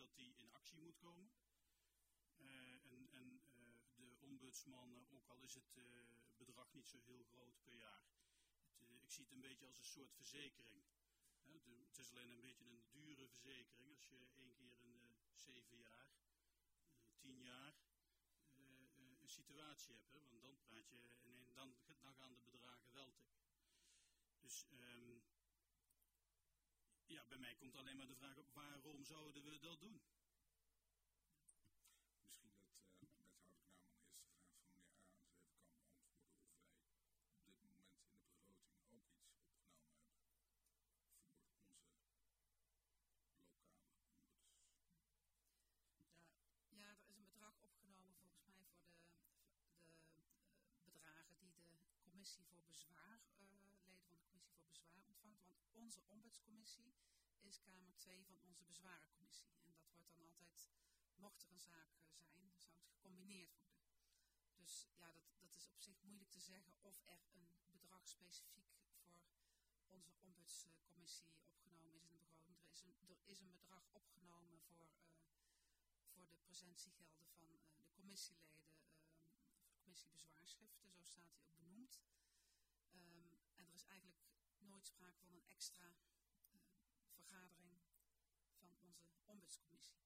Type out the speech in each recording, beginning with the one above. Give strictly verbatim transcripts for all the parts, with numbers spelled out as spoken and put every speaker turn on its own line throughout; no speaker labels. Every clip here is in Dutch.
dat die in actie moet komen. Uh, en en uh, de ombudsman, uh, ook al is het uh, bedrag niet zo heel groot per jaar. Het, uh, ik zie het een beetje als een soort verzekering. Uh, de, het is alleen een beetje een dure verzekering. Als je één keer in uh, zeven jaar, uh, tien jaar uh, uh, een situatie hebt. Hè, want dan praat je, en dan, dan gaan de bedragen wel tikken. Dus um, ja, bij mij komt alleen maar de vraag op, waarom zouden we dat doen?
Misschien dat uh, wethouder Knaman eerst de vraag van meneer Arends even kan beantwoorden of wij op dit moment in de begroting ook iets opgenomen hebben voor onze lokale ombuds.
Ja, ja, er is een bedrag opgenomen volgens mij voor de, de uh, bedragen die de commissie voor bezwaar, uh, leden van de commissie voor bezwaar ontvangt. Want onze ombudscommissie is kamer twee van onze bezwarencommissie. En dat wordt dan altijd... Mocht er een zaak zijn, dan zou het gecombineerd worden. Dus ja, dat, dat is op zich moeilijk te zeggen of er een bedrag specifiek voor onze ombudscommissie opgenomen is in de begroting. Er is een, er is een bedrag opgenomen voor, uh, voor de presentiegelden van uh, de commissieleden, uh, voor de commissie bezwaarschriften, zo staat hij ook benoemd. Um, en er is eigenlijk nooit sprake van een extra uh, vergadering van onze ombudscommissie.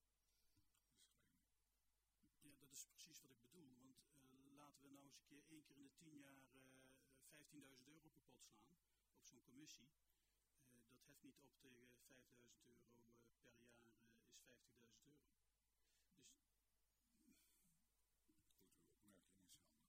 Ja, dat is precies wat ik bedoel. Want uh, laten we nou eens een keer één keer in de tien jaar uh, vijftienduizend euro kapot slaan op zo'n commissie. Uh, dat heft niet op tegen vijfduizend euro uh, per jaar uh, is vijftigduizend euro. Dus...
Goed, uw opmerking is helder.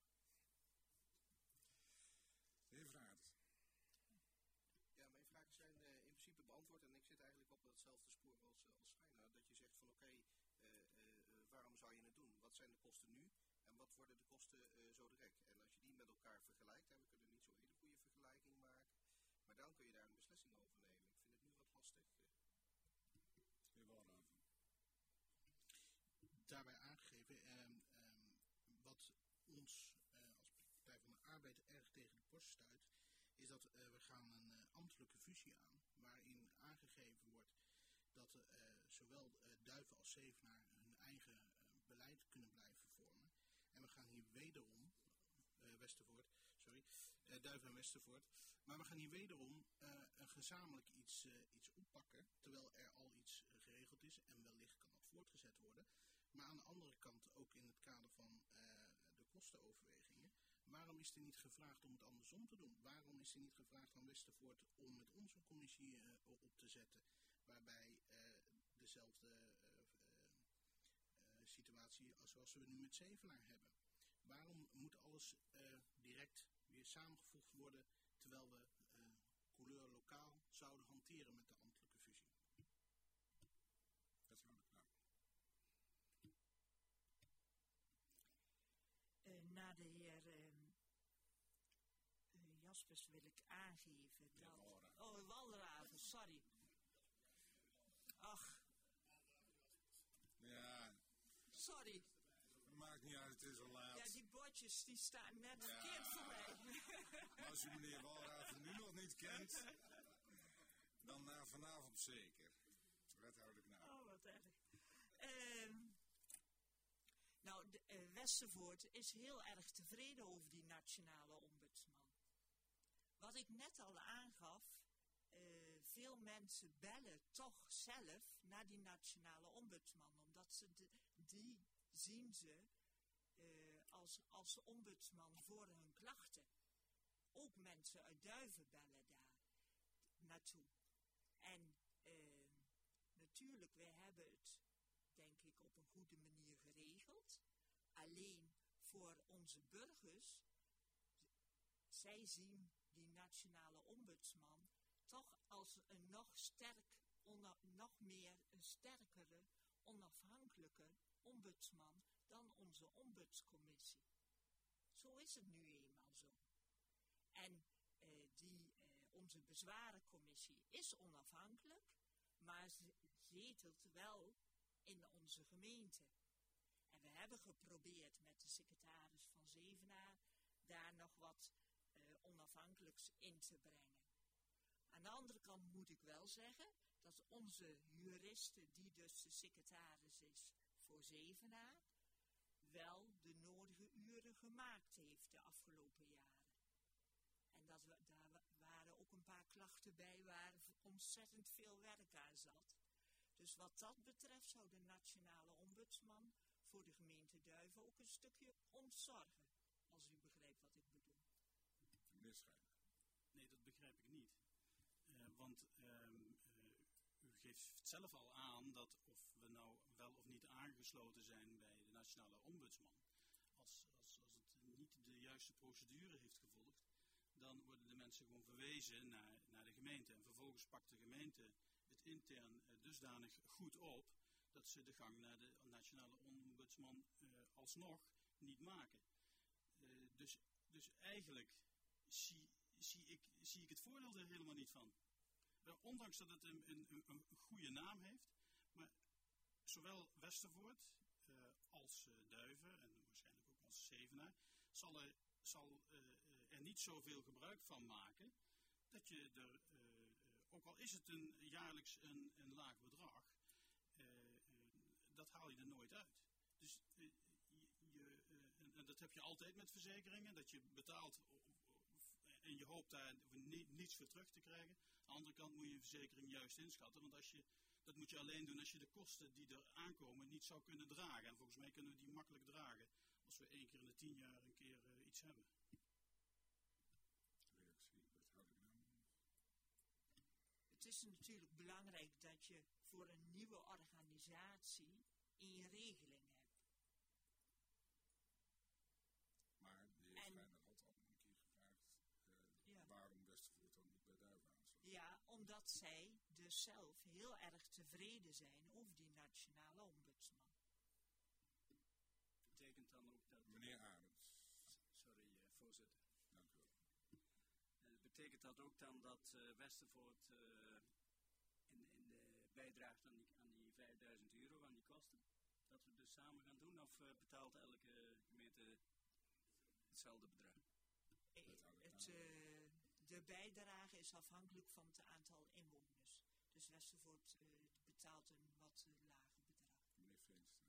De heer Vraat.
Ja, mijn vragen zijn uh, in principe beantwoord en ik zit eigenlijk op hetzelfde spoor als, uh, als Schijna. Dat je zegt van oké, okay, uh, uh, waarom zou je het doen? Wat zijn de kosten nu en wat worden de kosten uh, zo direct? En als je die met elkaar vergelijkt, hè, we kunnen niet zo'n hele goede vergelijking maken, maar dan kun je daar een beslissing over nemen. Ik vind het nu wat lastig. Uh.
Heer Walraven.
Daarbij aangegeven, um, um, wat ons uh, als Partij van de Arbeid erg tegen de borst stuit, is dat uh, we gaan een uh, ambtelijke fusie aan, waarin aangegeven wordt dat uh, zowel uh, Duiven als Zevenaar hun eigen uh, beleid kunnen blijven vormen. En we gaan hier wederom, uh, Westervoort, sorry, uh, Duiven en Westervoort, maar we gaan hier wederom uh, een gezamenlijk iets, uh, iets oppakken, terwijl er al iets uh, geregeld is en wellicht kan dat voortgezet worden. Maar aan de andere kant, ook in het kader van uh, de kostenoverwegingen, waarom is er niet gevraagd om het andersom te doen? Waarom is er niet gevraagd aan Westervoort om met onze commissie uh, op te zetten, waarbij uh, dezelfde uh, uh, uh, situatie als zoals we nu met Zevenaar hebben? Waarom moet alles uh, direct weer samengevoegd worden, terwijl we uh, couleur lokaal zouden hanteren met de ambtelijke fusie?
Dat zou ik nou.
Uh, na de heer uh, uh, Jaspers wil ik aangeven dat...
Ja, Walraven.
Oh, Walraven, sorry. Ach.
Ja.
Sorry.
Maakt niet uit, het is al laat.
Ja, die bordjes die staan net
ja.
verkeerd voor mij.
Als u meneer Walraven nu nog niet kent, dan uh, vanavond zeker. Wethouder Knaap.
Oh, wat erg. Uh, nou, de, uh, Westervoort is heel erg tevreden over die nationale ombudsman. Wat ik net al aangaf, uh, veel mensen bellen toch zelf naar die nationale ombudsman, omdat ze de, die zien ze uh, als, als ombudsman voor hun klachten. Ook mensen uit Duiven bellen daar naartoe. En uh, natuurlijk, wij hebben het, denk ik, op een goede manier geregeld. Alleen voor onze burgers, zij zien die nationale ombudsman toch als een nog sterk, ona, nog meer een sterkere, onafhankelijke ombudsman dan onze ombudscommissie. Zo is het nu eenmaal zo. En uh, die, uh, onze bezwarencommissie is onafhankelijk, maar ze zetelt wel in onze gemeente. En we hebben geprobeerd met de secretaris van Zevenaar daar nog wat uh, onafhankelijks in te brengen. Aan de andere kant moet ik wel zeggen dat onze juristen, die dus de secretaris Zevenaar wel de nodige uren gemaakt heeft de afgelopen jaren. En dat we, daar waren ook een paar klachten bij waar ontzettend veel werk aan zat. Dus wat dat betreft zou de nationale ombudsman voor de gemeente Duiven ook een stukje ontzorgen. Als u begrijpt wat ik bedoel.
Meneer Schijner.
Nee, dat begrijp ik niet. Uh, want uh, uh, u geeft zelf al aan dat of we nou wel of niet aangesloten zijn bij de nationale ombudsman. Als, als, als het niet de juiste procedure heeft gevolgd, dan worden de mensen gewoon verwezen naar, naar de gemeente. En vervolgens pakt de gemeente het intern uh, dusdanig goed op dat ze de gang naar de nationale ombudsman uh, alsnog niet maken. Uh, dus, dus eigenlijk zie, zie, ik, zie ik het voordeel er helemaal niet van. Uh, ondanks dat het een, een, een goede naam heeft, maar zowel Westervoort uh, als uh, Duiven en waarschijnlijk ook als Zevenaar zal er, zal, uh, er niet zoveel gebruik van maken dat je er, uh, ook al is het een, jaarlijks een, een laag bedrag, uh, uh, dat haal je er nooit uit. Dus uh, je, je, uh, en, en dat heb je altijd met verzekeringen, dat je betaalt en je hoopt daar ni- niets voor terug te krijgen. Aan de andere kant moet je je verzekering juist inschatten, want als je, dat moet je alleen doen als je de kosten die er aankomen niet zou kunnen dragen. En volgens mij kunnen we die makkelijk dragen als we één keer in de tien jaar een keer uh, iets hebben.
Reactie, wethouder Knamen.
Het is natuurlijk belangrijk dat je voor een nieuwe organisatie één regeling hebt.
Maar de heer
En-
Schijner had al een keer gevraagd uh,
Ja.
waarom Westervoort dan niet bij Duiven aansloot.
Ja, omdat zij dus zelf heel erg tevreden zijn over die nationale ombudsman.
Betekent dan ook dat...
Meneer Arends,
Sorry, uh, voorzitter.
dank u wel.
Uh, betekent dat ook dan dat uh, Westervoort uh, in, in de bijdraagt aan die, aan die vijfduizend euro, aan die kosten? Dat we dus samen gaan doen, of uh, betaalt elke gemeente hetzelfde bedrag?
Eh,
Wethouder
Het, uh, de bijdrage is afhankelijk van het aantal inwoners. Dus Westervoort uh, betaalt een wat uh, lager bedrag.
Meneer Veenstra.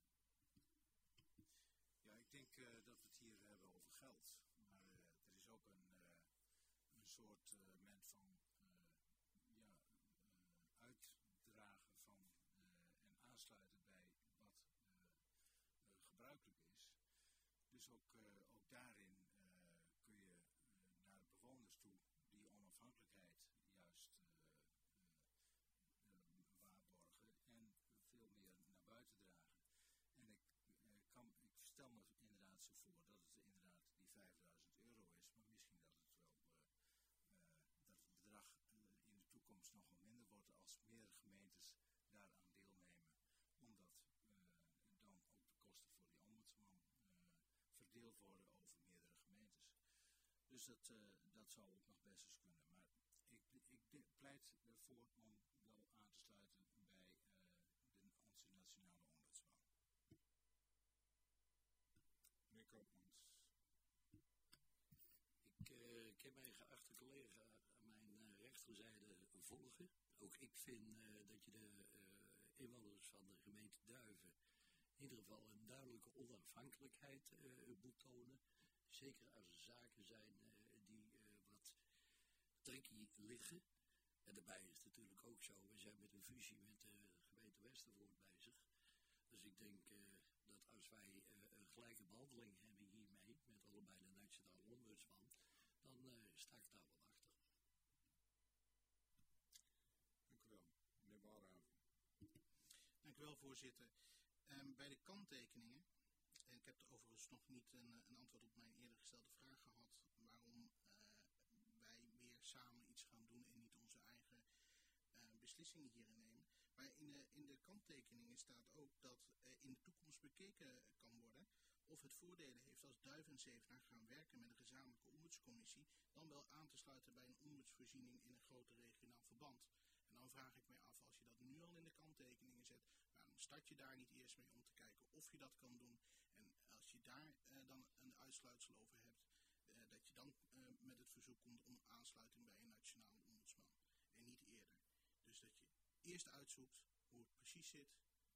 Ja, ik denk uh, dat we het hier hebben over geld. Maar uh, er is ook een, uh, een soort uh, moment van uh, ja, uh, uitdragen van uh, en aansluiten bij wat uh, uh, gebruikelijk is. Dus ook, uh, ook daarin uh, kun je uh, naar de bewoners toe die onafhankelijkheid juist uh, uh, uh, waarborgen en veel meer naar buiten dragen. En ik, uh, kan, ik stel me inderdaad zo voor dat het inderdaad die vijfduizend euro is, maar misschien dat het wel uh, uh, dat het bedrag uh, in de toekomst nog wel minder wordt als meerdere gemeentes daaraan deelnemen, omdat uh, dan ook de kosten voor die ombudsman uh, verdeeld worden over meerdere gemeentes. Dus dat, uh, dat zou ook nog best eens kunnen. Maar ik, ik de, pleit ervoor om wel aan te sluiten bij uh, de, onze nationale ombudsman.
Meneer Koopmans.
Ik, uh, ik heb mijn geachte collega aan mijn uh, rechterzijde volgen. Ook ik vind uh, dat je de uh, inwoners van de gemeente Duiven in ieder geval een duidelijke onafhankelijkheid uh, moet tonen. Zeker als er zaken zijn uh, die uh, wat tricky liggen. En daarbij is het natuurlijk ook zo, we zijn met een fusie met de gemeente Westervoort bezig. Dus ik denk uh, dat als wij uh, een gelijke behandeling hebben hiermee, met allebei de nationale ombudsman, dan uh, sta ik daar wel achter.
Dank u wel. Meneer Walraven.
Dank u wel, voorzitter. Um, bij de kanttekeningen, en ik heb er overigens nog niet een, een antwoord op mijn eerder gestelde vraag gehad, waarom uh, wij weer samen iets gaan doen en niet onze eigen uh, beslissingen hierin nemen. Maar in de, in de kanttekeningen staat ook dat uh, in de toekomst bekeken kan worden of het voordelen heeft als Duiven en Zevenaar gaan werken met een gezamenlijke ombudscommissie, dan wel aan te sluiten bij een ombudsvoorziening in een groter regionaal verband. En dan vraag ik mij af, als je dat nu al in de kanttekeningen zet, waarom start je daar niet eerst mee om te kijken of je dat kan doen? En als je daar uh, dan een uitsluitsel over hebt, uh, dat je dan uh, met het verzoek komt om aansluiting bij een nationale ombudsman en niet eerder. Dus dat je eerst uitzoekt hoe het precies zit